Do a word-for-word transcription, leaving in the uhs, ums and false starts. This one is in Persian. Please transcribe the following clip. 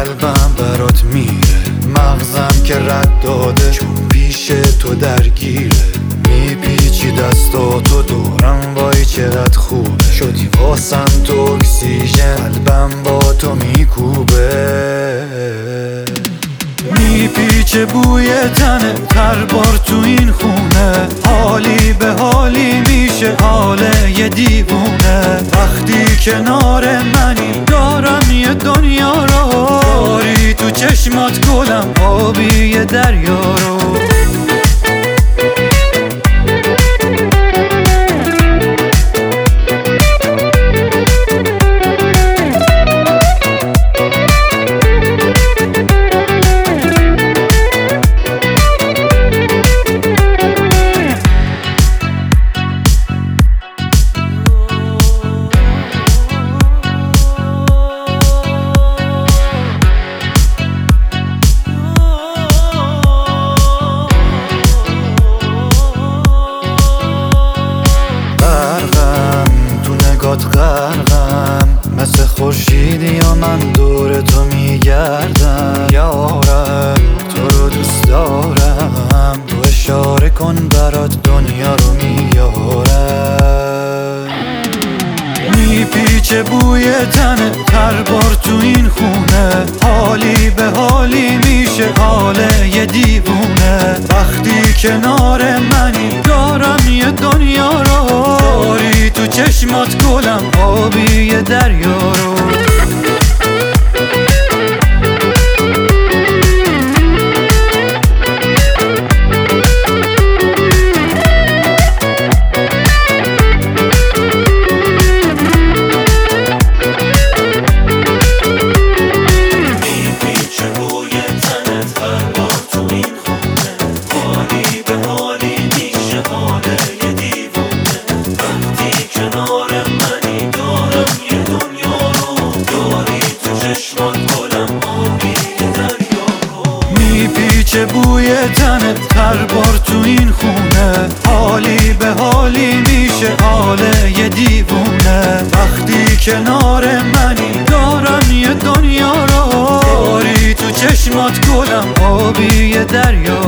قلبم برات میره، مغزم که رد داده چون پیش تو درگیره. میپیچی دستاتو دورم، وای چقدر خوبه، شدی واسم تو اکسیژن، قلبم با تو میکوبه. میپیچه بوی تنه هر بار تو این خونه، حالی به حالی میشه حال یه دیوونه. وقتی کنار منی دارم یه دنیا رو، داری تو چشمات گلم آبی یه دریا رو. غرقم مثل خورشیدی یا من دور تو میگردم. یارم تو رو دوست دارم، تو اشاره کن برات دنیا رو میارم. میپیچه بوی تنه هر بار تو این خونه، حالی به حالی میشه حال یه دیوونه. وقتی کنار منی دارم یه دنیا رو، داری تو چشمات گلم آبی یه دریا رو. میپیچه بوی تنت هر بار تو این خونه، حالی به حالی میشه حال یه دیوونه. وقتی کنار منی دارم یه دنیا رو، داری تو چشمات گلم آبی یه دریا